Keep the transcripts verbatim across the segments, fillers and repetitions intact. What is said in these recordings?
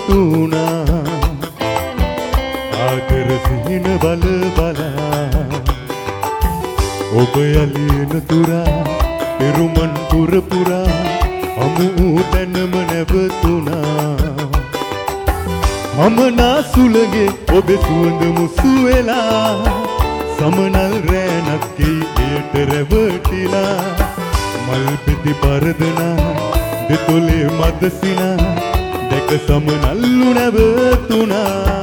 නැවතුණා ආදර සිහින බල බලා ඔබ යලින තුරා පෙරුමන් පුර පුරා අමු තැනම නැවතුණා අමනා සුළගේ ඔබේ සුවඳ මුසු වෙලා සමනල් රැණක් එයට රැවටිලා මල් පිටි පරදනා දෙතොලේ මදසිනා දැක සමනල්ලු නැවතුණා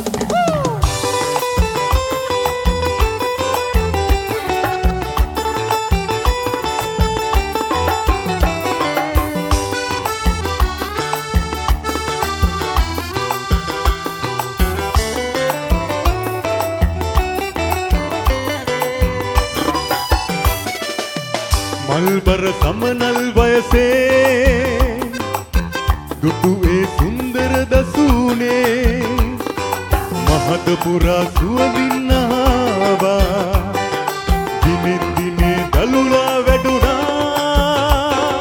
මල්බර සමනල් වයසේ දුටුවේ සුන්දර දසුනේ මහත පුරා සුවඳින් ආවා දිනෙන් දිනේ දලුලා වැඩුණා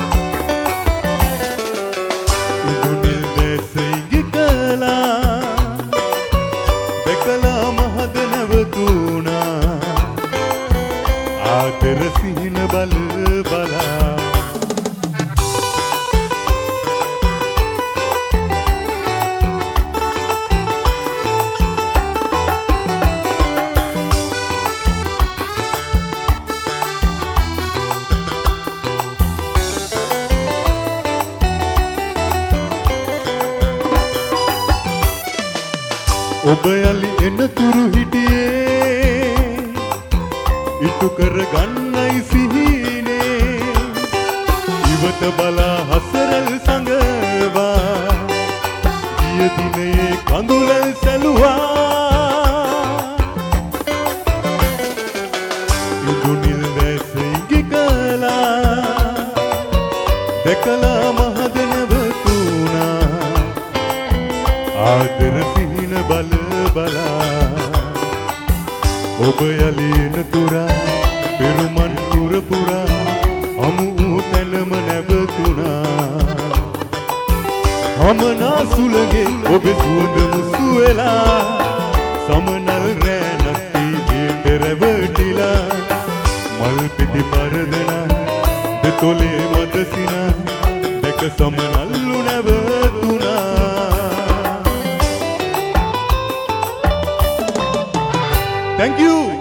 ඉදුනිල් දැසෙයි කලා දැකලා මහද නැවතුණා ආදර සිහින බල බලා ඔබ යලි එනතුරු හිටියේ ඉටු කර ගන්නයි සිහිනේ ඉවත බලා හසරල් සඟවා ගිය දිනේ කඳුලල් සැලුවා ඉදුනිල් දැසෙයි කලා දැකලා මහද නැවතුණා ආදර සිහින බල බලා ඔබ යලින තුරා පෙරුමන් පුර පුරා අමු තැනම නැවතුණා අමනා සුළගේ ඔබේ සුවඳ මුසු වෙලා සමනල් රැණක් එයට රැවටිලා මල් පිටි පරදනා දෙතොලේ මදසිනා දැක සමනල්ලු නැවතුණා Thank you.